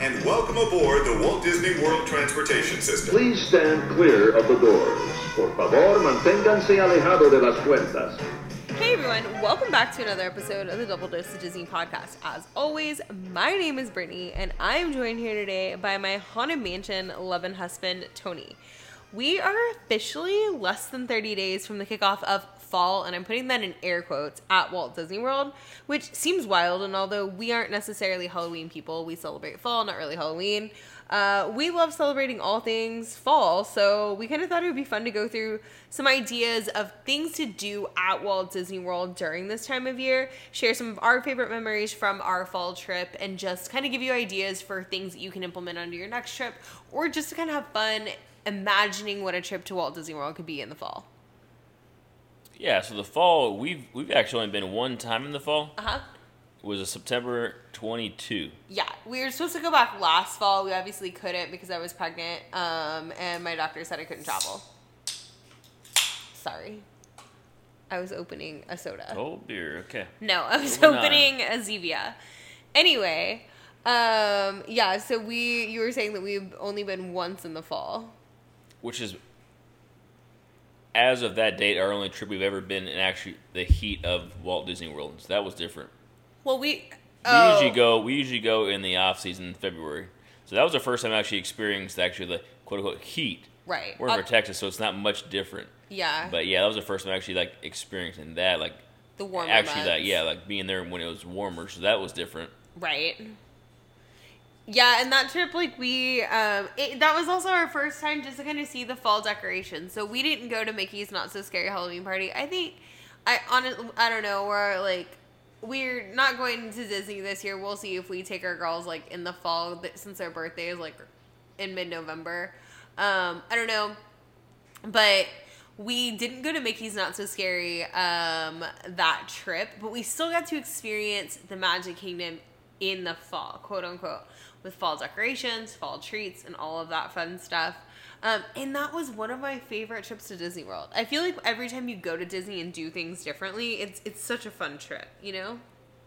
and welcome aboard the Walt Disney World Transportation System. Please stand clear of the doors. Por favor, manténganse alejado de las puertas. Hey everyone, welcome back to another episode of the Double Dose of Disney podcast. As always, my name is Brittany, and I am joined here today by my Haunted Mansion loving husband, Tony. We are officially less than 30 days from the kickoff of fall, and I'm putting that in air quotes, at Walt Disney World, which seems wild, and although we aren't necessarily Halloween people, we celebrate fall, not really Halloween. We love celebrating all things fall, so we kind of thought it would be fun to go through some ideas of things to do at Walt Disney World during this time of year, share some of our favorite memories from our fall trip, and just kind of give you ideas for things that you can implement onto your next trip, or just to kind of have fun imagining what a trip to Walt Disney World could be in the fall. Yeah, so the fall, we've actually only been one time in the fall. Uh-huh. It was a September 22. Yeah, we were supposed to go back last fall. We obviously couldn't because I was pregnant, and my doctor said I couldn't travel. Sorry. I was opening a soda. Oh, beer, okay. No, I was Moving opening a Zevia. Anyway, yeah, so you were saying that we've only been once in the fall. Which is, as of that date, our only trip we've ever been in actually the heat of Walt Disney World. So that was different. Well, We usually go in the off season in February. So that was the first time I actually experienced the quote unquote heat. Right. We're in Texas, so it's not much different. Yeah. But yeah, that was the first time I actually experiencing that, the warmer actually months. being there when it was warmer. So that was different. Right. Yeah, and that trip, that was also our first time just to kind of see the fall decorations. So we didn't go to Mickey's Not So Scary Halloween Party. I don't know, we're not going to Disney this year. We'll see if we take our girls, in the fall, since their birthday is, in mid-November. I don't know. But we didn't go to Mickey's Not So Scary that trip, but we still got to experience the Magic Kingdom in the fall, quote-unquote, with fall decorations, fall treats, and all of that fun stuff. And that was one of my favorite trips to Disney World. I feel like every time you go to Disney and do things differently, it's such a fun trip, you know?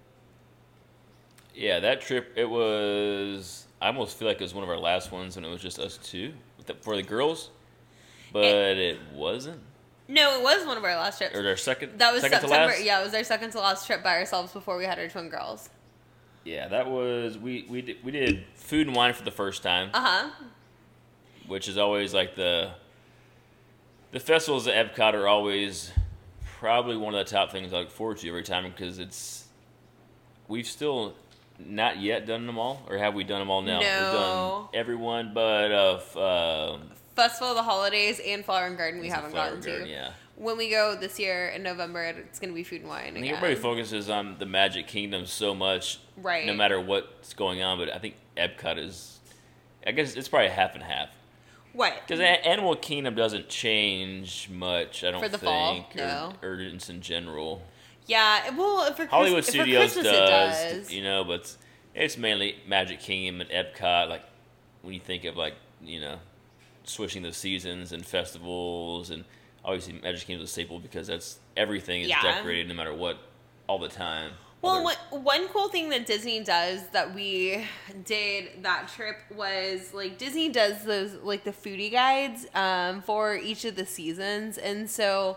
Yeah, that trip, I almost feel like it was one of our last ones when it was just us two for the girls, but it wasn't. No, it was one of our last trips. Or our second. That was second September. To last? Yeah, it was our second to last trip by ourselves before we had our twin girls. Yeah, that was we did food and wine for the first time. Uh-huh. Which is always the festivals at Epcot are always probably one of the top things I look forward to every time because we've still not yet done them all, or have we done them all now? No. We've done everyone but Festival of the Holidays and Flower and Garden we haven't gotten to. Yeah. When we go this year in November, it's going to be Food and Wine again. I think everybody focuses on the Magic Kingdom so much, right? No matter what's going on, but I think Epcot is, I guess it's probably half and half. What? Because Animal Kingdom doesn't change much, I don't think. For the fall, no. Or just in general. Yeah, well, Hollywood Studios for Christmas does, it does. But it's mainly Magic Kingdom and Epcot, when you think of, switching the seasons and festivals, and obviously Magic Kingdom is a staple because everything is decorated no matter what, all the time. Well, one cool thing that Disney does that we did that trip was, Disney does those, the foodie guides for each of the seasons. And so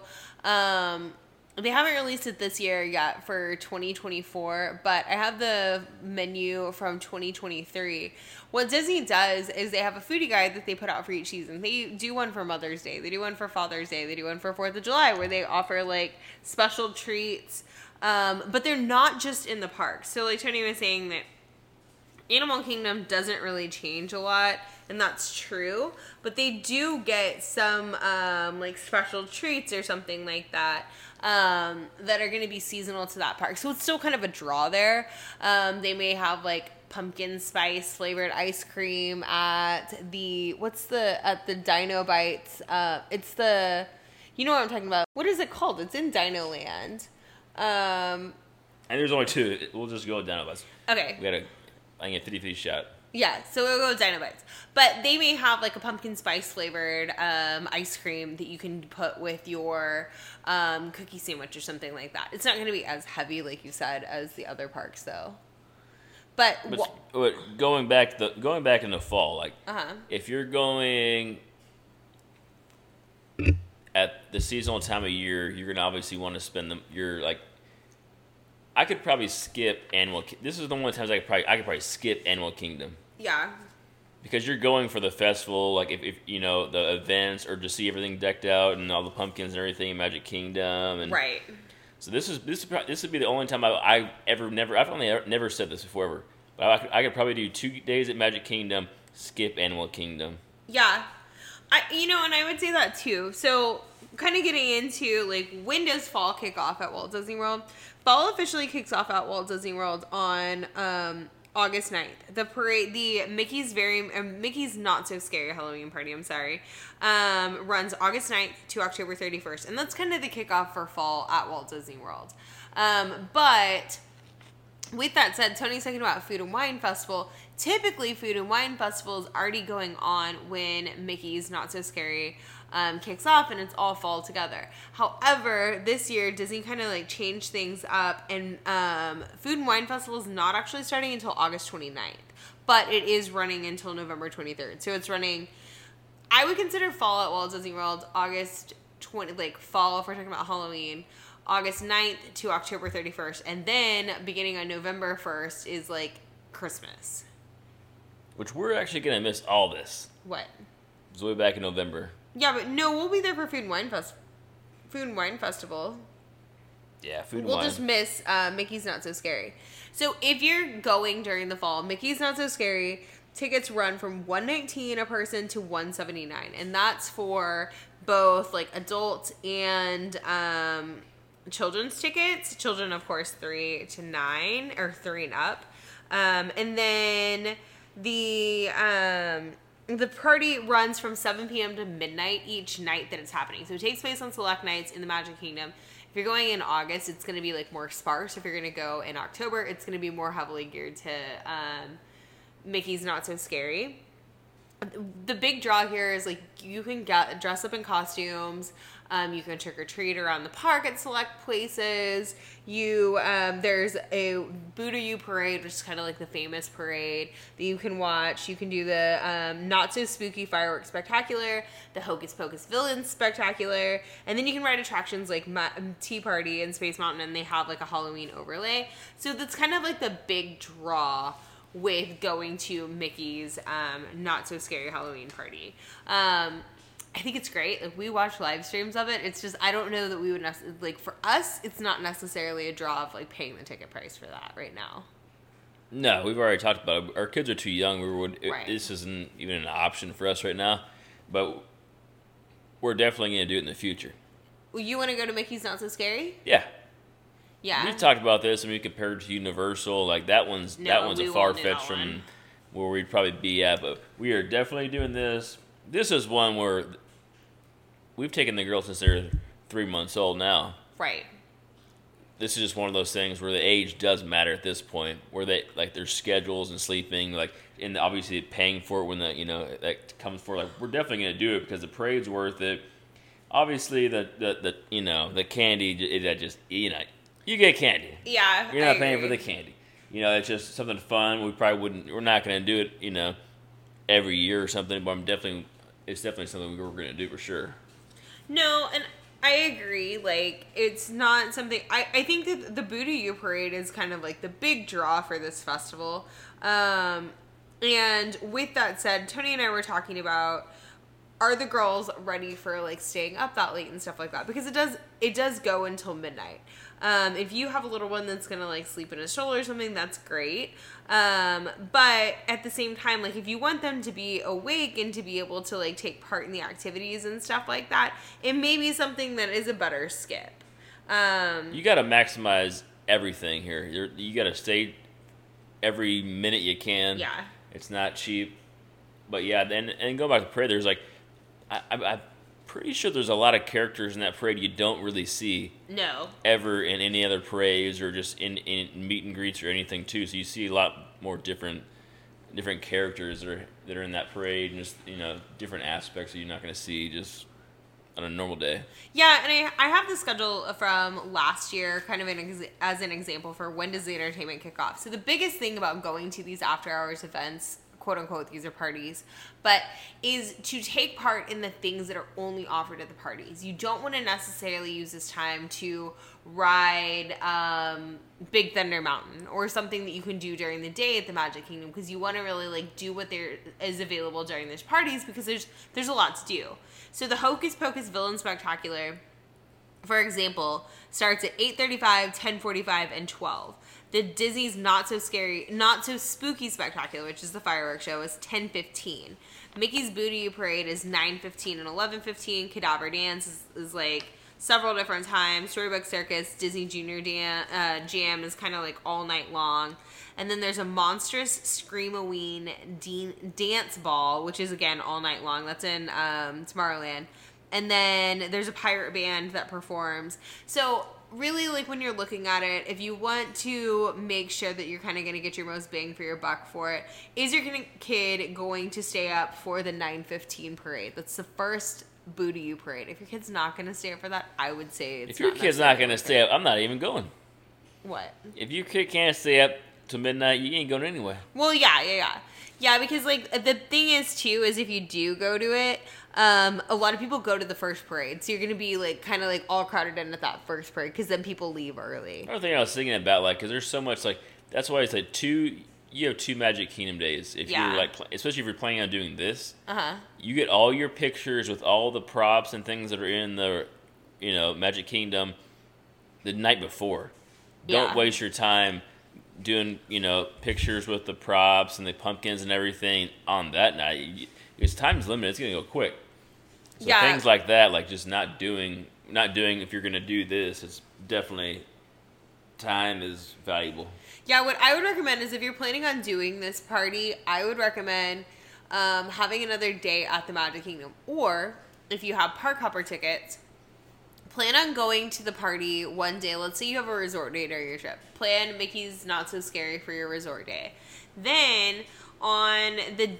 they haven't released it this year yet for 2024, but I have the menu from 2023. What Disney does is they have a foodie guide that they put out for each season. They do one for Mother's Day. They do one for Father's Day. They do one for 4th of July where they offer, special treats. But they're not just in the park. So Tony was saying that Animal Kingdom doesn't really change a lot, and that's true. But they do get some special treats or something like that that are going to be seasonal to that park. So it's still kind of a draw there. They may have pumpkin spice flavored ice cream at the Dino Bites. It's the, you know what I'm talking about. What is it called? It's in Dino Land. And there's only two. We'll just go with Dino Bites. Okay. We got a 50-50 shot. Yeah, so we'll go with Dino Bites. But they may have a pumpkin spice flavored ice cream that you can put with your cookie sandwich or something like that. It's not going to be as heavy, like you said, as the other parks, though. But going back in the fall, like uh-huh. if you're going at the seasonal time of year, you're gonna obviously want to spend them. You're like, I could probably skip Animal. This is the one times I could probably skip Animal Kingdom. Yeah. Because you're going for the festival, like if you know the events, or just see everything decked out and all the pumpkins and everything in Magic Kingdom, and right. So this would be the only time I've only never said this before ever, but I could probably do 2 days at Magic Kingdom, skip Animal Kingdom. Yeah, and I would say that too. So kind of getting into like, when does fall kick off at Walt Disney World? Fall officially kicks off at Walt Disney World on August 9th. The parade, the Mickey's Not So Scary Halloween Party, runs August 9th to October 31st. And that's kind of the kickoff for fall at Walt Disney World. But with that said, Tony's talking about Food and Wine Festival. Typically, Food and Wine Festival is already going on when Mickey's Not So Scary kicks off, and it's all fall together. However, this year Disney kind of like changed things up, and Food and Wine Festival is not actually starting until August 29th, but it is running until November 23rd. So it's running, I would consider fall at Walt Disney World August 20, like fall if we're talking about Halloween, August 9th to October 31st, and then beginning on November 1st is like Christmas. Which we're actually gonna miss all this. What? It's way back in November. Yeah, but no, we'll be there for Food and Wine Festival. Yeah, Food and We'll Wine. just miss Mickey's Not So Scary. So if you're going during the fall, Mickey's Not So Scary tickets run from $119 a person to $179, and that's for both like adult and children's tickets. Children, of course, 3 to 9 or 3 and up, and then the party runs from 7 p.m. to midnight each night that it's happening. So it takes place on select nights in the Magic Kingdom. If you're going in August, it's going to be like more sparse. If you're going to go in October, it's going to be more heavily geared to Mickey's Not So Scary. The big draw here is like, you can dress up in costumes. You can trick or treat around the park at select places. There's a Boo-to-You parade, which is kind of like the famous parade that you can watch. You can do the Not So Spooky Fireworks Spectacular, the Hocus Pocus Villains Spectacular, and then you can ride attractions like Tea Party and Space Mountain, and they have like a Halloween overlay. So that's kind of like the big draw with going to Mickey's Not So Scary Halloween Party. I think it's great. Like, we watch live streams of it. It's just, I don't know that we would like, for us, it's not necessarily a draw of like paying the ticket price for that right now. No, we've already talked about it. Our kids are too young. Right. This isn't even an option for us right now, but we're definitely going to do it in the future. Well, you want to go to Mickey's Not So Scary? Yeah. Yeah. We talked about this, and we compared it to Universal. Like, that one's a far-fetched from where we'd probably be at, but we are definitely doing this. This is one where we've taken the girls since they're 3 months old now. Right. This is just one of those things where the age does matter at this point, where they like their schedules and sleeping, like, and obviously paying for it when that comes for. Like, we're definitely going to do it because the parade's worth it. Obviously, the candy, you get candy. Yeah, you're not paying for the candy. It's just something fun. We're not going to do it, every year or something. But it's definitely something we're going to do for sure. No, and I agree. Like, it's not something. I think that the Boo-to-You parade is kind of like the big draw for this festival. And with that said, Tony and I were talking about, are the girls ready for like staying up that late and stuff like that? Because it does go until midnight. If you have a little one that's gonna like sleep in a stroller or something, that's great. But at the same time, like, if you want them to be awake and to be able to like take part in the activities and stuff like that, it may be something that is a better skip. You got to maximize everything here. You got to stay every minute you can. Yeah, it's not cheap. But yeah, and going back to the parade, there's like, I'm pretty sure there's a lot of characters in that parade you don't really see. No. Ever in any other parades or just in meet and greets or anything too. So you see a lot more different different characters that are in that parade, and just different aspects that you're not going to see just on a normal day. Yeah, and I have the schedule from last year kind of as an example for when does the entertainment kick off. So the biggest thing about going to these after-hours events, quote-unquote, these are parties, but is to take part in the things that are only offered at the parties. You don't want to necessarily use this time to ride Big Thunder Mountain or something that you can do during the day at the Magic Kingdom, because you want to really like do what there is available during these parties, because there's a lot to do. So the Hocus Pocus Villain Spectacular, for example, starts at 8:35, 10:45, and 12. The Disney's Not So Spooky Spectacular, which is the fireworks show, is 10:15. Mickey's Booty Parade is 9:15 and 11:15. Cadaver Dance is like several different times. Storybook Circus, Disney Junior Jam is kind of like all night long. And then there's a Monstrous Scream-A-Ween Dance Ball, which is, again, all night long. That's in Tomorrowland. And then there's a pirate band that performs. So really, like, when you're looking at it, if you want to make sure that you're kind of going to get your most bang for your buck for it, is your kid going to stay up for the 9:15 parade? That's the first Booty You parade. If your kid's not going to stay up for that, I would say it's if your kid's not going to stay up, I'm not even going. What? If your kid can't stay up to midnight, you ain't going anywhere. Well, yeah, because like the thing is too is if you do go to it, a lot of people go to the first parade, so you're gonna be like kind of like all crowded in at that first parade, because then people leave early. Another thing I was thinking about, like, because there's so much, like, that's why it's like you have 2 Magic Kingdom days. If you're like, especially if you're planning on doing this, you get all your pictures with all the props and things that are in the, Magic Kingdom the night before. Don't waste your time doing, pictures with the props and the pumpkins and everything on that night. Because time's limited, it's gonna go quick. So things like that, like just not doing if you're gonna do this, it's definitely, time is valuable. Yeah, what I would recommend is if you're planning on doing this party, I would recommend having another day at the Magic Kingdom. Or if you have park hopper tickets, plan on going to the party one day. Let's say you have a resort day during your trip. Plan Mickey's Not So Scary for your resort day. Then on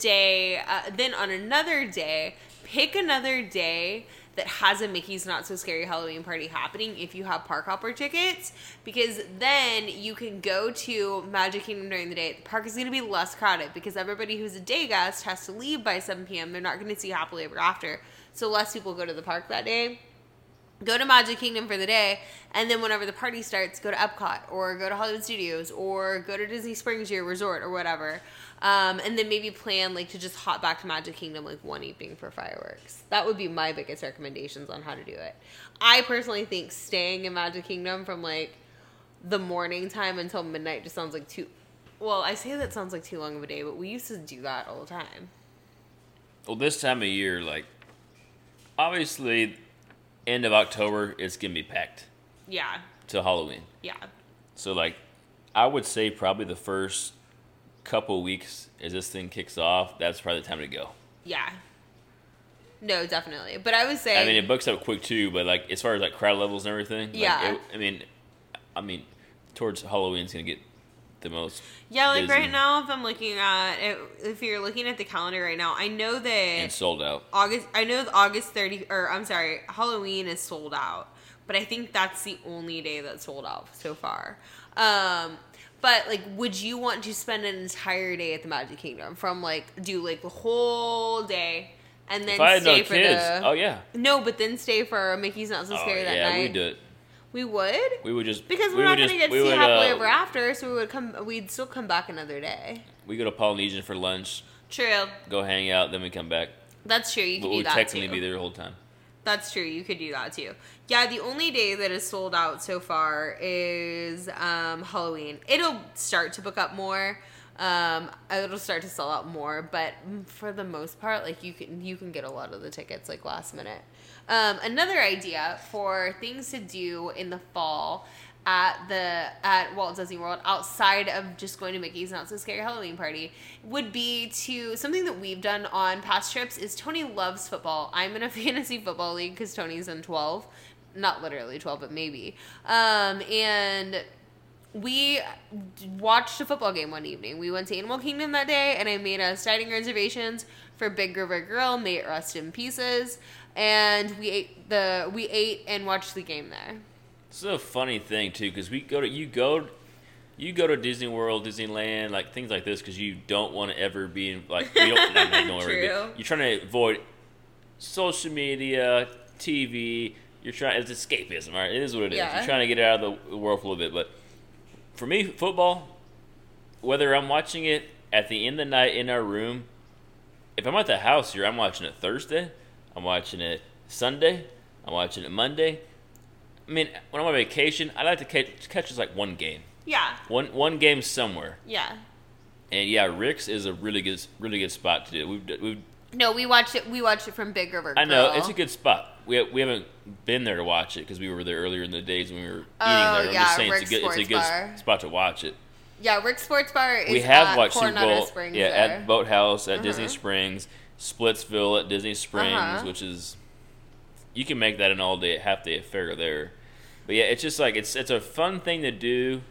another day, pick another day that has a Mickey's Not So Scary Halloween party happening if you have park hopper tickets, because then you can go to Magic Kingdom during the day. The park is going to be less crowded because everybody who's a day guest has to leave by 7 p.m. They're not going to see Happily Ever After, so less people go to the park that day. Go to Magic Kingdom for the day, and then whenever the party starts, go to Epcot, or go to Hollywood Studios, or go to Disney Springs, your resort, or whatever. And then maybe plan, like, to just hop back to Magic Kingdom, like, one evening for fireworks. That would be my biggest recommendations on how to do it. I personally think staying in Magic Kingdom from, like, the morning time until midnight just sounds like too... Well, I say that sounds like too long of a day, but we used to do that all the time. Well, this time of year, like, obviously... end of October, it's going to be packed. Yeah. Till Halloween. Yeah. So, like, I would say probably the first couple weeks as this thing kicks off, that's probably the time to go. Yeah. No, definitely. But I would say... I mean, it books up quick, too, but, like, as far as, like, crowd levels and everything... Yeah. Like, I mean, towards Halloween's going to get the most Yeah, like, busy. right now, if I'm looking at... If you're looking at the calendar right now, I know that... And sold out. Halloween is sold out. But I think that's the only day that's sold out so far. But, like, would you want to spend an entire day at the Magic Kingdom? From, like, do, like, the whole day... And then if I had stay no for kids, the... Oh, yeah. No, but then stay for Mickey's Not So Scary that night. Yeah, we'd do it. We would? We would just... Because we're not going to get to see Happily Ever After, so we'd still come back another day. We go to Polynesian for lunch. True. Go hang out, then we come back. That's true. You could do that, too. We'll technically be there the whole time. That's true. You could do that, too. Yeah, the only day that is sold out so far is Halloween. It'll start to book up more. It'll start to sell out more, but for the most part, like, you can get a lot of the tickets, like, last minute. Another idea for things to do in the fall at Walt Disney World, outside of just going to Mickey's Not So Scary Halloween party, would be to... Something that we've done on past trips is Tony loves football. I'm in a fantasy football league because Tony's in 12. Not literally 12, but maybe. And... we watched a football game one evening. We went to Animal Kingdom that day, and I made us dining reservations for Big River Grill. May it rest in pieces. and we ate and watched the game there. It's a funny thing too, because you go to Disney World, Disneyland, like things like this, because you don't want to ever be in, like you don't ever be. You're trying to avoid social media, TV. It's escapism, right? It is what it is. You're trying to get out of the world for a little bit. But for me, football, whether I'm watching it at the end of the night in our room, if I'm at the house here, I'm watching it Thursday, I'm watching it Sunday, I'm watching it Monday. I mean, when I'm on vacation, I like to catch just like one game. Yeah. One game somewhere. Yeah. And yeah, Rick's is a really good spot to do. We watched it from Big River Grill. I know it's a good spot. We haven't been there to watch it because we were there earlier in the days when we were eating there. I'm just saying Rick's it's a good spot to watch it. Yeah, Rick's Sports Bar is we have at watched Coronado Super Bowl, Springs at Boathouse at Disney Springs, Splitsville at Disney Springs, which is you can make that an half day affair there. But yeah, it's just like it's a fun thing to do.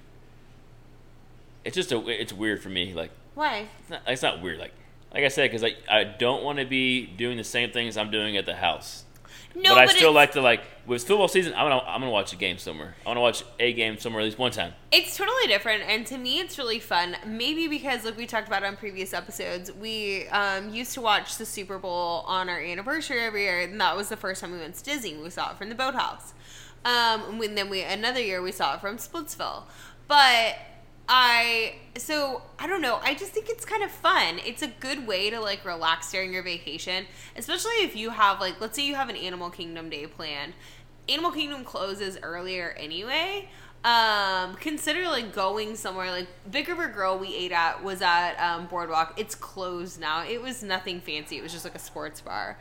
It's weird for me. Like why? It's not weird. Like I said, because I don't want to be doing the same things I'm doing at the house. No, but I still like to with football season. I'm gonna watch a game somewhere. I want to watch a game somewhere at least one time. It's totally different, and to me, it's really fun. Maybe because, like we talked about on previous episodes, we used to watch the Super Bowl on our anniversary every year, and that was the first time we went to Disney. We saw it from the Boathouse. Another year we saw it from Splitsville, but I don't know. I just think it's kind of fun. It's a good way to like relax during your vacation, especially if you have like, let's say you have an Animal Kingdom day planned. Animal Kingdom closes earlier anyway. Consider like going somewhere like Big River Grill we ate at was at Boardwalk. It's closed now. It was nothing fancy. It was just like a sports bar.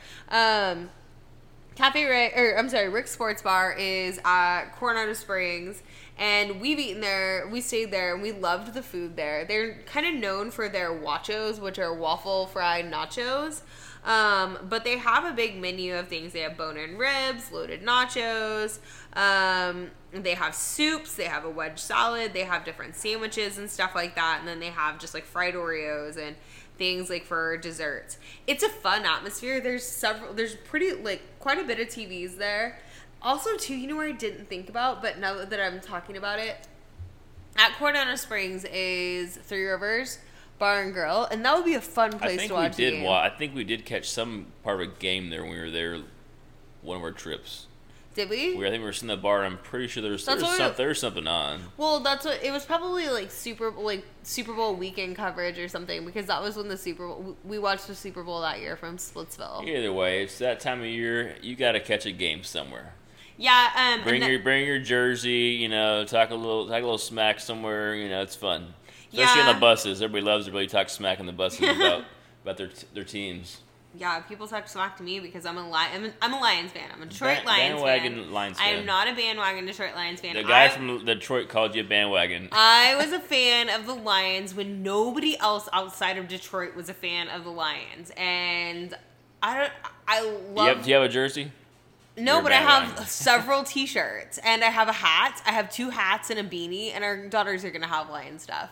Rick's Sports Bar is at Coronado Springs, and we've eaten there, we stayed there, and we loved the food there. They're kind of known for their wachos, which are waffle fried nachos, but they have a big menu of things. They have bone-in ribs, loaded nachos, they have soups, they have a wedge salad, they have different sandwiches and stuff like that, and then they have just like fried Oreos and things like for desserts. It's a fun atmosphere. There's quite a bit of TVs there. Also, too, you know where I didn't think about, but now that I'm talking about it, at Coronado Springs is Three Rivers Bar and Grill, and that would be a fun place to watch a game. I think we did catch some part of a game there when we were there, one of our trips. Did we? I think we were sitting in the bar, and I'm pretty sure there was something on. Well, that's what it was, probably like Super Bowl weekend coverage or something, because that was when we watched the Super Bowl that year from Splitsville. Either way, it's that time of year. You got to catch a game somewhere. Yeah. Bring your jersey. Talk a little smack somewhere. It's fun. Especially on the buses. Everybody loves to really talk smack on the buses about their teams. Yeah, people talk smack to me because I'm a Lions fan. I'm a Detroit Lions bandwagon Lions fan. I am not a bandwagon Detroit Lions fan. The guy from Detroit called you a bandwagon. I was a fan of the Lions when nobody else outside of Detroit was a fan of the Lions, and I love. Do you have a jersey? No, but I have several T-shirts, and I have a hat. I have 2 hats and a beanie, and our daughters are gonna have Lion stuff.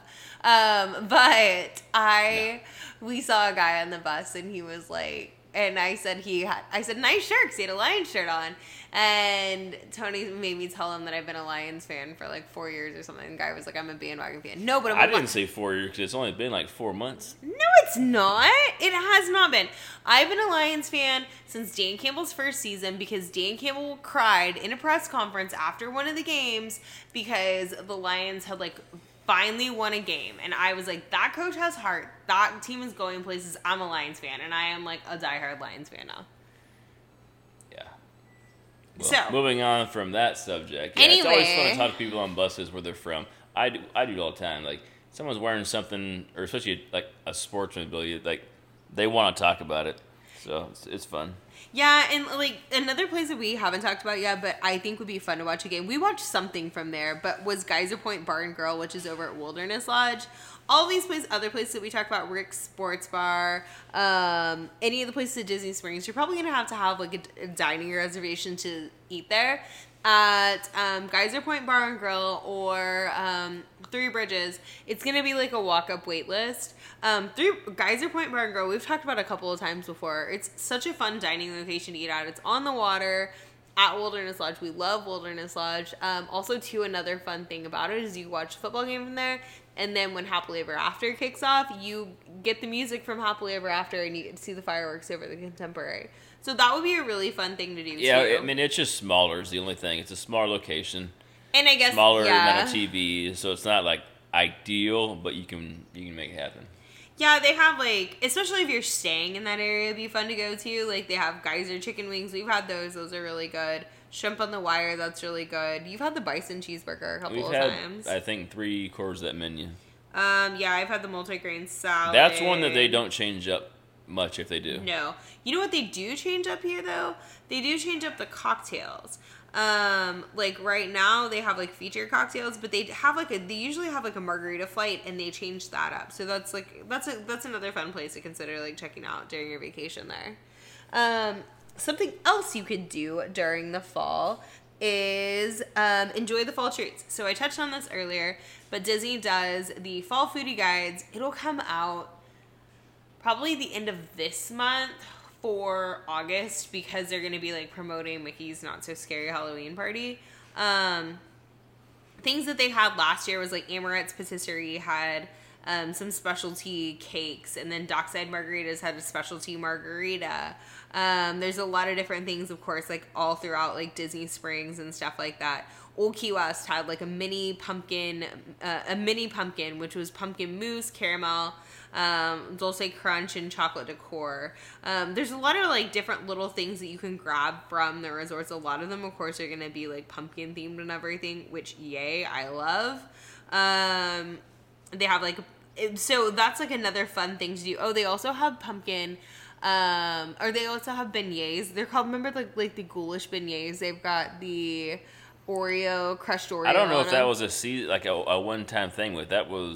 We saw a guy on the bus, and he was like, and I said nice shirt, because he had a Lions shirt on, and Tony made me tell him that I've been a Lions fan for like 4 years or something. The guy was like, I'm a bandwagon fan. No, but I didn't say 4 years because it's only been like 4 months. No, it's not. It has not been. I've been a Lions fan since Dan Campbell's first season, because Dan Campbell cried in a press conference after one of the games because the Lions had like finally won a game, and I was like, that coach has heart. That team is going places. I'm a Lions fan, and I am like a diehard Lions fan now. Yeah. Well, so moving on from that subject, it's always fun to talk to people on buses where they're from. I do it all the time. Like someone's wearing something, or especially like a sportsman ability, like they want to talk about it. So it's fun. Yeah, and like another place that we haven't talked about yet, but I think would be fun to watch a game. We watched something from there, but was Geyser Point Bar and Grill, which is over at Wilderness Lodge. All these other places that we talked about, Rick's Sports Bar, any of the places at Disney Springs, you're probably gonna have to have like a dining reservation to eat there. At Geyser Point Bar and Grill or Three Bridges, it's going to be like a walk-up wait list. Geyser Point Bar and Grill, we've talked about a couple of times before. It's such a fun dining exciting location to eat at. It's on the water at Wilderness Lodge. We love Wilderness Lodge. Also, too, another fun thing about it is you watch a football game from there, and then when Happily Ever After kicks off, you get the music from Happily Ever After, and you get to see the fireworks over the Contemporary. So that would be a really fun thing to do, Yeah, too. I mean, it's just smaller is the only thing. It's a smaller location. And I guess, smaller amount of TV, so it's not, like, ideal, but you can make it happen. Yeah, they have, like, especially if you're staying in that area, it'd be fun to go to. Like, they have Geyser chicken wings. We've had those. Those are really good. Shrimp on the Wire, that's really good. You've had the bison cheeseburger a couple of times. I think 3/4 of that menu. Yeah, I've had the multigrain salad. That's one that they don't change up much if they do. No. You know what they do change up here, though? They do change up the cocktails. Like right now they have like feature cocktails, but they usually have like a margarita flight, and they change that up. So that's another fun place to consider like checking out during your vacation there. Something else you could do during the fall is enjoy the fall treats. So I touched on this earlier, but Disney does the fall foodie guides. It'll come out probably the end of this month for August, because they're going to be like promoting Mickey's Not So Scary Halloween Party. Things that they had last year was like Amorette's Patisserie had some specialty cakes, and then Dockside Margaritas had a specialty margarita. There's a lot of different things, of course, like all throughout like Disney Springs and stuff like that. Old Key West had like a mini pumpkin, which was pumpkin mousse, caramel, dulce crunch, and chocolate decor. There's a lot of like different little things that you can grab from the resorts. A lot of them, of course, are going to be like pumpkin themed and everything, which yay, I love. They have like, so that's like another fun thing to do. Oh, they also have pumpkin, or they also have beignets. They're called, remember like the ghoulish beignets? They've got the Oreo, crushed Oreo. I don't know if that them. was a one-time thing, but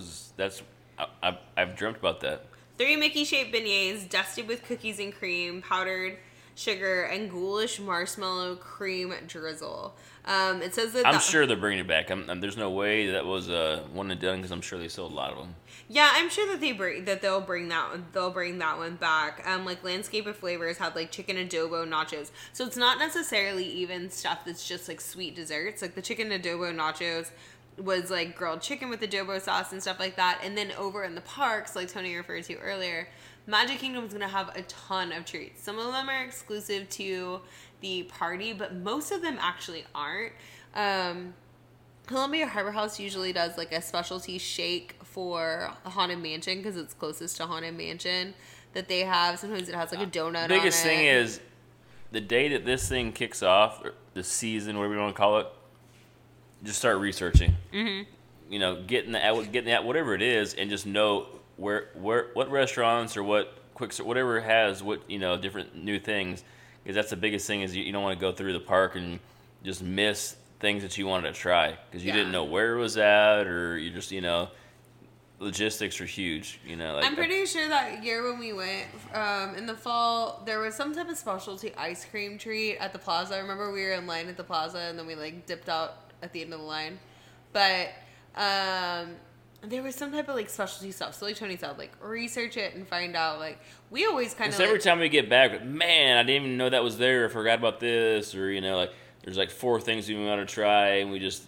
I've dreamt about that. 3 Mickey-shaped beignets dusted with cookies and cream, powdered sugar, and ghoulish marshmallow cream drizzle. It says that I'm sure they're bringing it back. There's no way that was one and done, because I'm sure they sold a lot of them. Yeah, I'm sure that they'll bring that one back. Like Landscape of Flavors had like chicken adobo nachos. So it's not necessarily even stuff that's just like sweet desserts. Like the chicken adobo nachos was like grilled chicken with adobo sauce and stuff like that. And then over in the parks, like Tony referred to earlier, Magic Kingdom is going to have a ton of treats. Some of them are exclusive to the party, but most of them actually aren't. Columbia Harbor House usually does like a specialty shake for Haunted Mansion, because it's closest to Haunted Mansion that they have. Sometimes it has like a donut. Biggest on it. thing is the day that this thing kicks off, or the season, whatever you want to call it, just start researching. Mm-hmm. You know, getting that whatever it is, and just know what restaurants or what whatever has different new things. Because that's the biggest thing, is you don't want to go through the park and just miss things that you wanted to try because you didn't know where it was at, or you just logistics are huge. I'm pretty sure that year when we went in the fall, there was some type of specialty ice cream treat at the plaza. I remember we were in line at the plaza, and then we like dipped out at the end of the line. But there was some type of like specialty stuff. So like Tony said, like research it and find out. Like we always kind of every time we get back, man, I didn't even know that was there. I forgot about this, or like there's like 4 things we want to try, and we just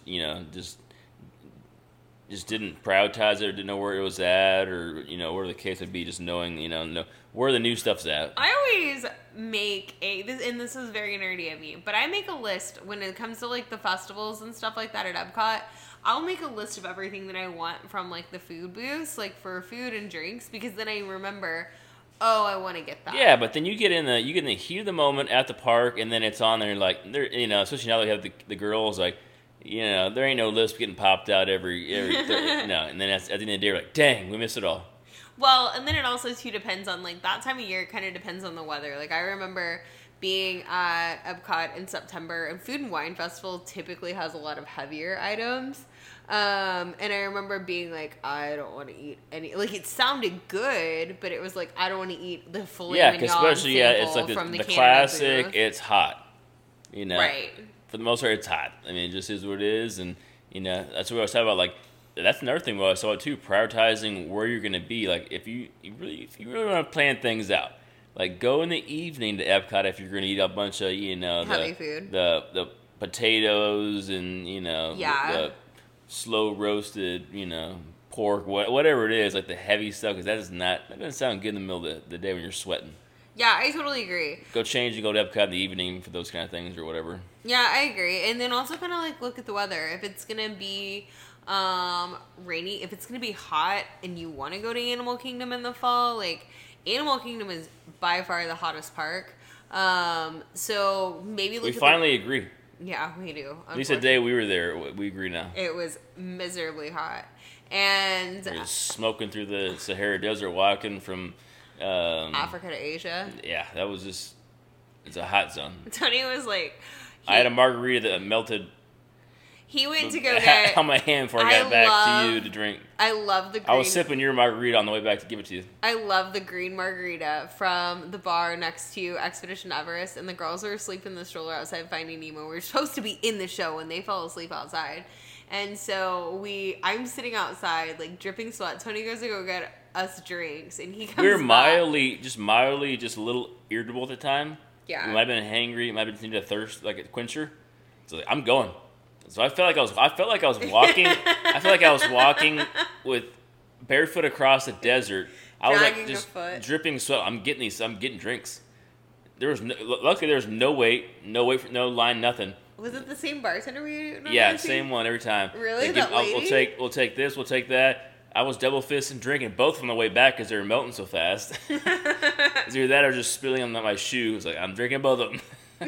didn't prioritize it, or didn't know where it was at, or where the case would be. Just knowing know where the new stuff's at. I always make and this is very nerdy of me, but I make a list when it comes to like the festivals and stuff like that at Epcot. I'll make a list of everything that I want from like the food booths, like for food and drinks, because then I remember, oh, I want to get that. Yeah, but then you get in the heat of the moment at the park, and then it's on there like especially now they have the girls like. There ain't no list getting popped out every and then at the end of the day, we're like, dang, we missed it all. Well, and then it also too depends on like that time of year. It kind of depends on the weather. Like I remember being at Epcot in September, and Food and Wine Festival typically has a lot of heavier items. And I remember being like, I don't want to eat any. Like it sounded good, but it was like I don't want to eat the filet mignon especially it's like from the Canada classic. booth. It's hot, right. For the most part, it's hot. I mean, it just is what it is, and that's what I was talking about. Like, that's another thing what I saw too. Prioritizing where you're going to be. Like, if you really want to plan things out, like go in the evening to Epcot if you're going to eat a bunch of Heavy food. the potatoes and Yeah. the slow roasted pork, whatever it is, like the heavy stuff, because that doesn't sound good in the middle of the day when you're sweating. Yeah, I totally agree. Go change and go to Epcot in the evening for those kind of things or whatever. Yeah, I agree. And then also kind of like look at the weather. If it's going to be rainy, if it's going to be hot and you want to go to Animal Kingdom in the fall, like Animal Kingdom is by far the hottest park. So maybe look We at finally agree. Yeah, we do. At least the day we were there, we agree now. It was miserably hot. And We're just smoking through the Sahara Desert, walking from Africa to Asia. Yeah, that was it's a hot zone. Tony was like, I had a margarita that melted he went to go get on my hand before I got back to you to drink. I love the green. I was sipping your margarita on the way back to give it to you. I love the green margarita from the bar next to Expedition Everest, and the girls were asleep in the stroller outside Finding Nemo. We were supposed to be in the show, and they fell asleep outside. And so I'm sitting outside, like dripping sweat. Tony goes to go get us drinks, and he comes We were back. mildly, just a little irritable at the time. Yeah. We might have been hangry. Might have been needed a thirst, like a quencher. So I'm going. So I felt like I was walking. I felt like I was walking with barefoot across the desert. I was like Dragging a just foot. dripping sweat. I'm getting drinks. Luckily there was no wait for no line, nothing. Was it the same bartender we normally Yeah, see? same one every time. Really? They That lady? We'll take this, we'll take that. I was double fisting drinking both on the way back because they were melting so fast. It's either that or just spilling on my shoe. It's like I'm drinking both of them. But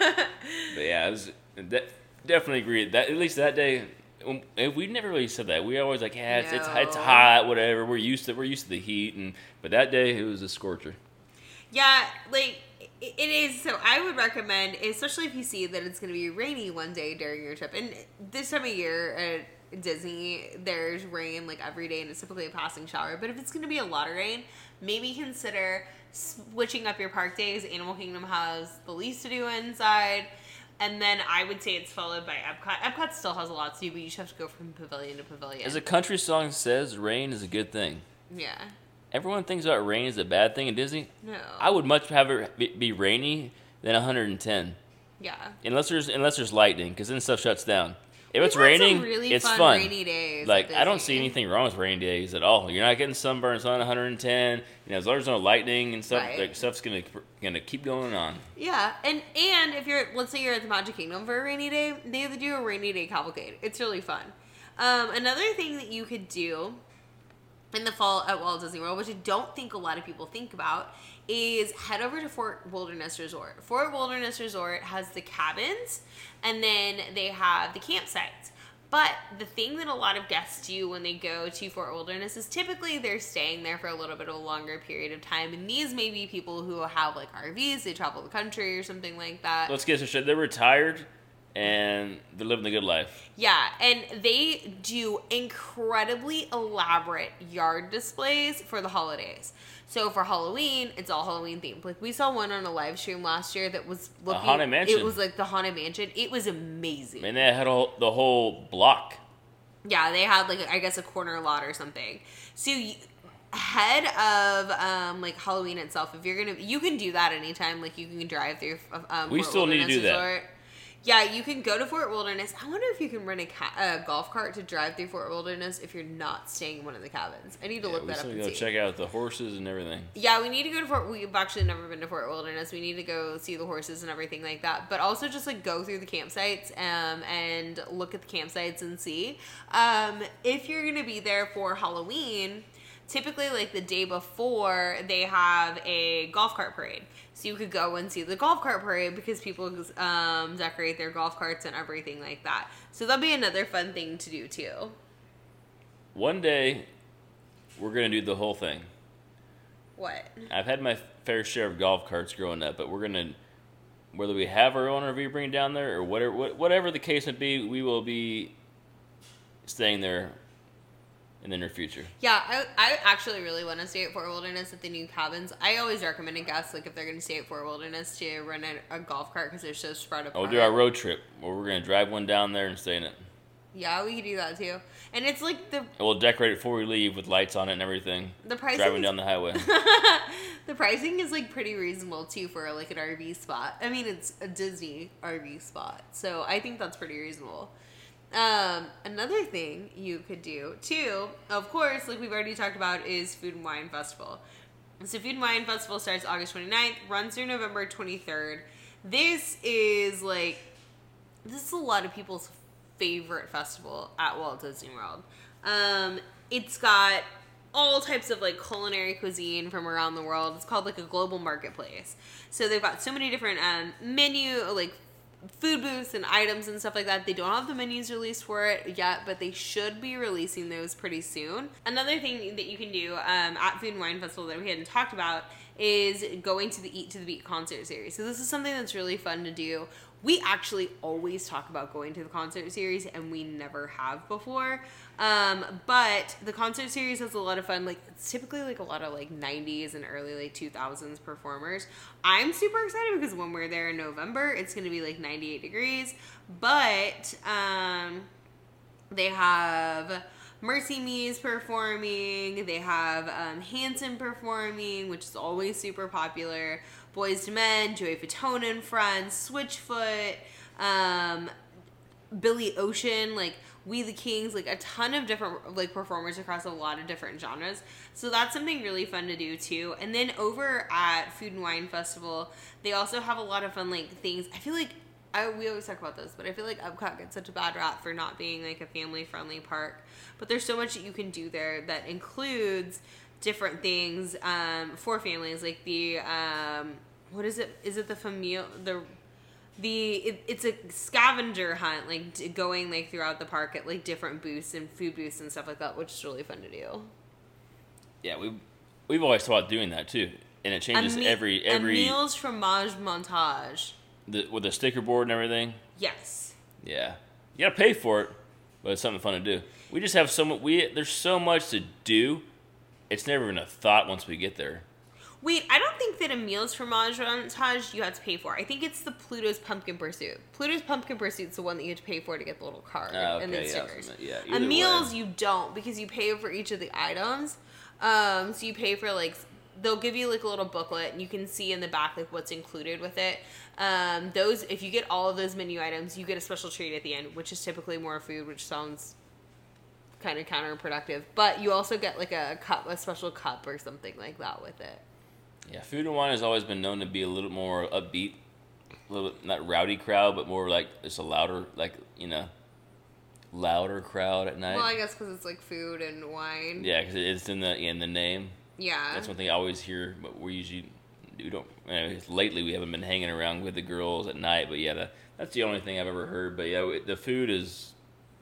yeah, it was definitely agree that at least that day we never really said that. We always like, yeah, it's No. hot, whatever. We're used to the heat, but that day it was a scorcher. Yeah, like it is. So I would recommend, especially if you see that it's going to be rainy one day during your trip. And this time of year at Disney, there's rain like every day, and it's typically a passing shower. But if it's going to be a lot of rain, maybe consider switching up your park days. Animal Kingdom has the least to do inside. And then I would say it's followed by Epcot. Epcot still has a lot to do, but you just have to go from pavilion to pavilion. As a country song says, rain is a good thing. Yeah. Everyone thinks about rain as a bad thing in Disney. No. I would much have it be rainy than 110. Yeah. Unless there's lightning, because then stuff shuts down. If it's We've had some raining, really it's fun fun. rainy days Like at I don't Disney. see anything wrong with rainy days at all. You're not getting sunburns on 110. As long as there's no lightning and stuff, Right. like stuff's gonna keep going on. Yeah, and if let's say you're at the Magic Kingdom for a rainy day, they do a rainy day cavalcade. It's really fun. Another thing that you could do in the fall at Walt Disney World, which I don't think a lot of people think about, is head over to Fort Wilderness Resort. Fort Wilderness Resort has the cabins, and then they have the campsites. But the thing that a lot of guests do when they go to Fort Wilderness is typically they're staying there for a little bit of a longer period of time. And these may be people who have like RVs, they travel the country or something like that. Let's get this straight. They're retired and they're living a good life. Yeah, and they do incredibly elaborate yard displays for the holidays. So for Halloween, it's all Halloween themed. Like we saw one on a live stream last year that was looking. Haunted Mansion. It was like the Haunted Mansion. It was amazing. And they had the whole block. Yeah, they had like I guess a corner lot or something. So ahead of like Halloween itself, if you can do that anytime. Like you can drive through. We Fort still need to Wilderness do that. Resort. Yeah, you can go to Fort Wilderness. I wonder if you can rent a golf cart to drive through Fort Wilderness if you're not staying in one of the cabins. I need to look We that up still and go see. check out the horses and everything. Yeah, we need to go to Fort. We've actually never been to Fort Wilderness. We need to go see the horses and everything like that. But also just like go through the campsites and look at the campsites and see. If you're gonna be there for Halloween, typically like the day before they have a golf cart parade. So you could go and see the golf cart parade because people decorate their golf carts and everything like that. So that'll be another fun thing to do too. One day, we're going to do the whole thing. What? I've had my fair share of golf carts growing up, but we're going to, whether we have our own RV bring it down there or whatever the case may be, we will be staying there in the near future. Yeah, I actually really want to stay at Fort Wilderness at the new cabins. I always recommend to guests, like, if they're going to stay at Fort Wilderness, to rent a golf cart because they're so spread apart. We'll do our road trip where we're going to drive one down there and stay in it. Yeah, we could do that too. And it's like And we'll decorate it before we leave with lights on it and everything. the pricing Driving down the highway. the pricing is like pretty reasonable too for like an RV spot. I mean, it's a Disney RV spot, so I think that's pretty reasonable. Another thing you could do too, of course, like we've already talked about, is Food and Wine Festival. So Food and Wine Festival starts August 29th, runs through November 23rd. This is a lot of people's favorite festival at Walt Disney World. It's got all types of like culinary cuisine from around the world. It's called like a global marketplace. So they've got so many different like food booths and items and stuff like that. They don't have the menus released for it yet, but they should be releasing those pretty soon. Another thing that you can do at Food and Wine Festival that we hadn't talked about is going to the Eat to the Beat concert series. So this is something that's really fun to do. We actually always talk about going to the concert series, and we never have before. But the concert series has a lot of fun. Like, it's typically like a lot of like 90s and early like 2000s performers. I'm super excited because when we're there in November, it's going to be like 98 degrees. But they have Mercy Me's performing. They have Hanson performing, which is always super popular. Boyz II Men, Joey Fatone and Friends, Switchfoot, Billy Ocean, like We the Kings, like a ton of different like performers across a lot of different genres. So that's something really fun to do too. And then over at Food and Wine Festival, they also have a lot of fun like things. I feel like we always talk about this, but I feel like Epcot gets such a bad rap for not being like a family-friendly park. But there's so much that you can do there that includes different things for families, like the what is it? Is it the familial it's a scavenger hunt, like going like throughout the park at like different booths and food booths and stuff like that, which is really fun to do. Yeah, we've always thought about doing that too, and it changes every a Meals from Maj Montage. With the sticker board and everything. Yes. Yeah, you gotta pay for it, but it's something fun to do. We just have there's so much to do. It's never even a thought once we get there. Wait, I don't think that a Meals from Maj Montage you have to pay for. I think it's the Pluto's Pumpkin Pursuit. Pluto's Pumpkin Pursuit's the one that you have to pay for to get the little card and the stickers. Yeah, a Meals you don't, because you pay for each of the items. So you pay for like, they'll give you like a little booklet and you can see in the back like what's included with it. If you get all of those menu items, you get a special treat at the end, which is typically more food, which sounds kind of counterproductive. But you also get like a special cup or something like that with it. Yeah, Food and Wine has always been known to be a little more upbeat, a little bit, not rowdy crowd, but more like it's a louder, like, louder crowd at night. Well, I guess because it's like food and wine. Yeah, because it's in the name. Yeah. That's one thing I always hear, but lately we haven't been hanging around with the girls at night, but yeah, that's the only thing I've ever heard. But yeah, the food is,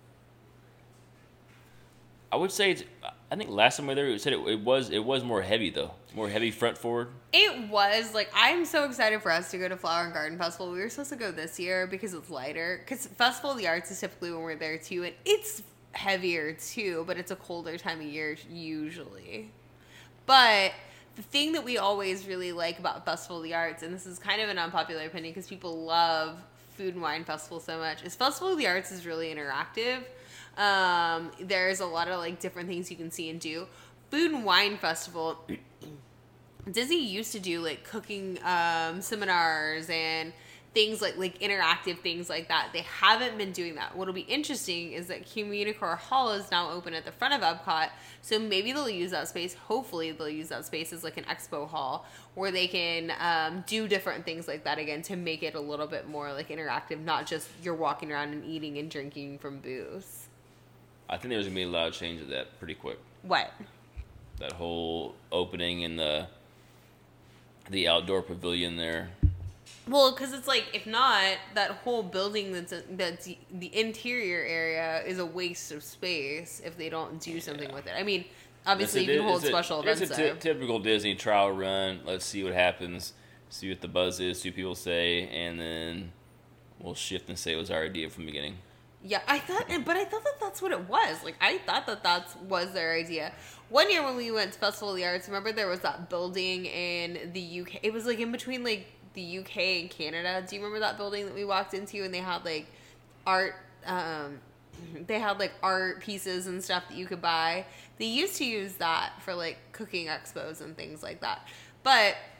I would say I think last time we were there, we said it was more heavy though, more heavy front forward. It was like, I'm so excited for us to go to Flower and Garden Festival. We were supposed to go this year because it's lighter. Because Festival of the Arts is typically when we're there too, and it's heavier too, but it's a colder time of year usually. But the thing that we always really like about Festival of the Arts, and this is kind of an unpopular opinion because people love Food and Wine Festival so much, is Festival of the Arts is really interactive. There's a lot of like different things you can see and do. Food and Wine Festival, Disney used to do like cooking seminars and things like interactive things like that. They haven't been doing that. What'll be interesting is that Communicore Hall is now open at the front of Epcot, so maybe they'll use that space. Hopefully they'll use that space as like an expo hall where they can do different things like that again to make it a little bit more like interactive, not just you're walking around and eating and drinking from booths. I think there's going to be a lot of change of that pretty quick. What? That whole opening in the outdoor pavilion there. Well, because it's like, if not, that whole building that's the interior area is a waste of space if they don't do something with it. I mean, obviously you can hold special events there. It's a typical Disney trial run. Let's see what happens, see what the buzz is, see what people say, and then we'll shift and say it was our idea from the beginning. Yeah, I thought that that's what it was. Like, I thought that was their idea. One year when we went to Festival of the Arts, remember there was that building in the UK. It was like in between like the UK and Canada. Do you remember that building that we walked into and they had like art? They had like art pieces and stuff that you could buy. They used to use that for like cooking expos and things like that. But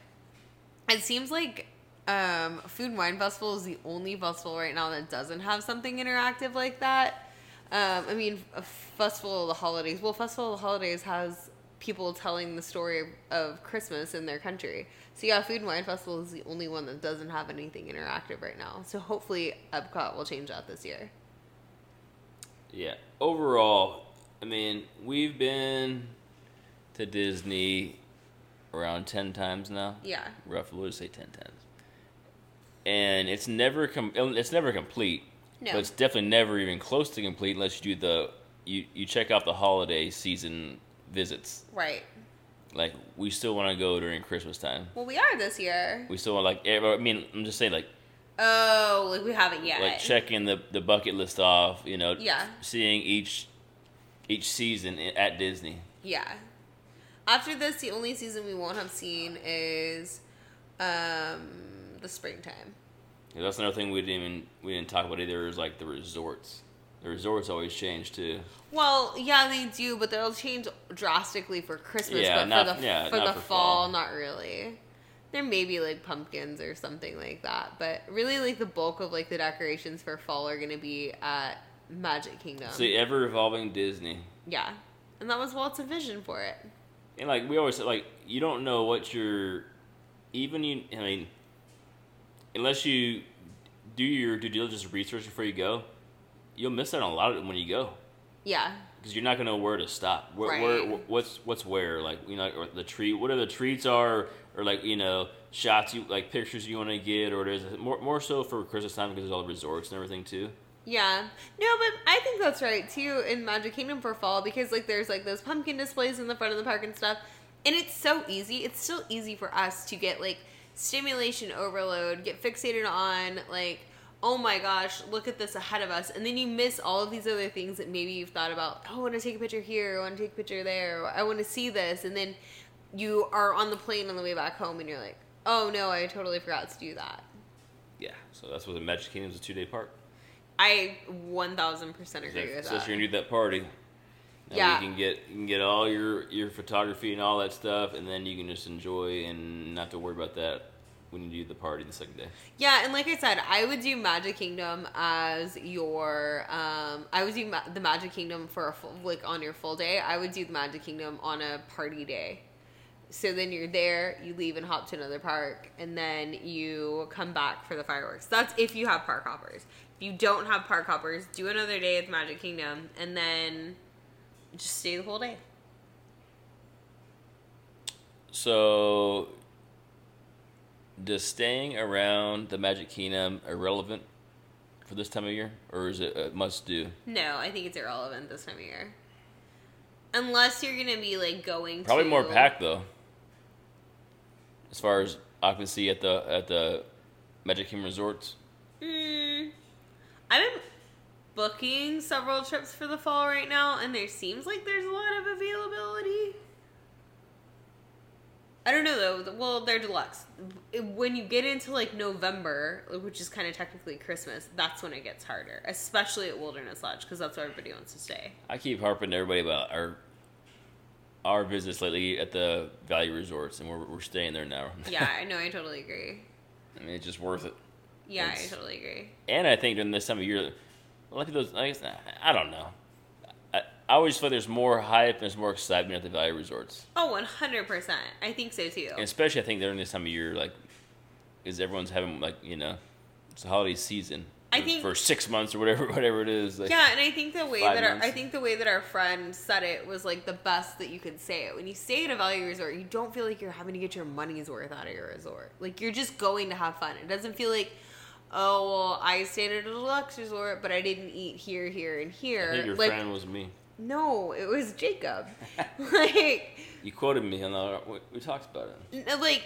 It seems like Food and Wine Festival is the only festival right now that doesn't have something interactive like that. I mean, a Festival of the Holidays. Well, Festival of the Holidays has people telling the story of Christmas in their country. So yeah, Food and Wine Festival is the only one that doesn't have anything interactive right now. So hopefully Epcot will change that this year. Yeah. Overall, I mean, we've been to Disney around 10 times now. Yeah. Roughly, we'll just say 10 times. And it's never complete. No. But it's definitely never even close to complete unless you do you check out the holiday season visits. Right. Like, we still want to go during Christmas time. Well, we are this year. We still want, I mean, I'm just saying, like... Oh, like we haven't yet. Like, checking the bucket list off, you know. Yeah. Seeing each season at Disney. Yeah. After this, the only season we won't have seen is the springtime. Yeah, that's another thing we didn't talk about either, is, like, the resorts. The resorts always change, too. Well, yeah, they do, but they'll change drastically for Christmas. Yeah, but for the for fall, not really. There may be, like, pumpkins or something like that. But really, like, the bulk of, like, the decorations for fall are going to be at Magic Kingdom. It's the ever-evolving Disney. Yeah. And that was Walt's vision for it. And, like, we always say, like, you don't know what you're... unless you do your due diligence research before you go, you'll miss out on a lot of it when you go. Yeah. Because you're not going to know where to stop. Right. What's where? Like, you know, or the treat, whatever the treats are, or, like, you know, shots, like, pictures you want to get, or there's more so for Christmas time because there's all the resorts and everything, too. Yeah. No, but I think that's right, too, in Magic Kingdom for fall, because, like, there's, like, those pumpkin displays in the front of the park and stuff, and it's so easy. It's still easy for us to get, like, stimulation overload, get fixated on, like, oh my gosh, look at this ahead of us. And then you miss all of these other things that maybe you've thought about. Oh, I want to take a picture here. I want to take a picture there. I want to see this. And then you are on the plane on the way back home and you're like, oh no, I totally forgot to do that. Yeah, so that's what the Magic Kingdom is, a 2-day park. I 1000% agree with that. So you're going to do that party. Now Yeah. You can get all your photography and all that stuff, and then you can just enjoy and not have to worry about that when you do the party the second day. Yeah, and like I said, I would do Magic Kingdom as your, I would do the Magic Kingdom for a full, like on your full day. I would do the Magic Kingdom on a party day. So then you're there, you leave and hop to another park, and then you come back for the fireworks. That's if you have park hoppers. If you don't have park hoppers, do another day at the Magic Kingdom, and then just stay the whole day. So, does staying around the Magic Kingdom irrelevant for this time of year? Or is it a must-do? No, I think it's irrelevant this time of year. Unless you're going to be, like, going Probably to... more packed, though. As far as occupancy at the Magic Kingdom resorts. I've been booking several trips for the fall right now, and there seems like there's a lot of availability. I don't know, though. Well, they're deluxe. When you get into, like, November, which is kind of technically Christmas, that's when it gets harder. Especially at Wilderness Lodge, because that's where everybody wants to stay. I keep harping to everybody about our visits lately at the value resorts, and we're staying there now. Yeah, I know. I totally agree. I mean, it's just worth it. Yeah, I totally agree. And I think during this time of year, like those, I don't know. I always feel like there's more hype and there's more excitement at the value resorts. Oh, 100%. I think so, too. And especially, I think during this time of year, like, is everyone's having, like, you know, it's the holiday season. I think for 6 months or whatever it is. Like, yeah, and I think the way 5 that months. the way that our friend said it was like the best that you could say it. When you stay at a value resort, you don't feel like you're having to get your money's worth out of your resort. Like, you're just going to have fun. It doesn't feel like, oh, well, I stayed at a deluxe resort, but I didn't eat here, here, and here. I think your like, friend was me. No, it was Jacob. Like, You quoted me, and we talked about it.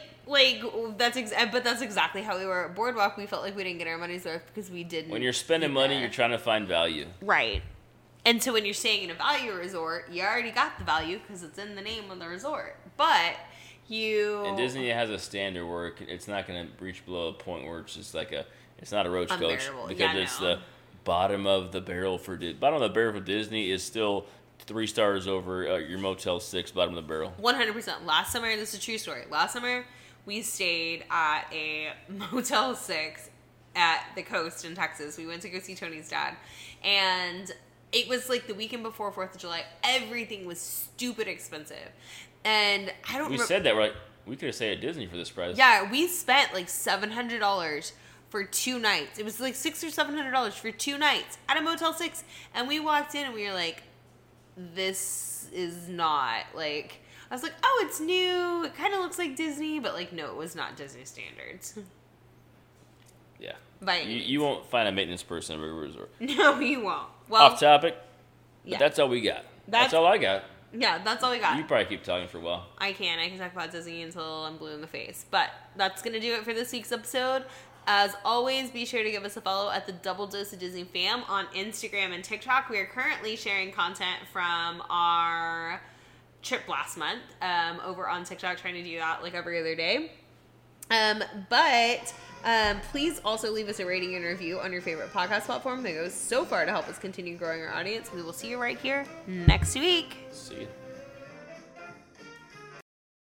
but that's exactly how we were at Boardwalk. We felt like we didn't get our money's worth because we didn't. When you're spending eat money, there. you're trying to find value. Right. And so when you're staying in a value resort, you already got the value because it's in the name of the resort. But you... And Disney has a standard where it's not going to reach below a point where it's just like it's not a roach coach. Unbearable. Because Yeah, it's no. the bottom of the barrel for Disney is still 3 stars over your Motel 6 bottom of the barrel. 100%. Last summer, this is a true story. Last summer, we stayed at a Motel 6 at the coast in Texas. We went to go see Tony's dad. And it was like the weekend before 4th of July. Everything was stupid expensive. And I don't We said that, we're like, we could have stayed at Disney for this price. Yeah, we spent like $700 for 2 nights. It was like $600 or $700 for 2 nights at a Motel 6. And we walked in and we were like, this is not like... I was like, oh, it's new. It kind of looks like Disney. But like, no, it was not Disney standards. Yeah. By You won't find a maintenance person at a resort. No, you won't. Well, Off topic, yeah. but that's all we got. That's That's all I got. Yeah, that's all we got. You probably keep talking for a while. I can talk about Disney until I'm blue in the face. But that's going to do it for this week's episode. As always, be sure to give us a follow at the Double Dose of Disney Fam on Instagram and TikTok. We are currently sharing content from our trip last month over on TikTok, trying to do that like every other day. But please also leave us a rating and review on your favorite podcast platform. That goes so far to help us continue growing our audience. We will see you right here next week. See you.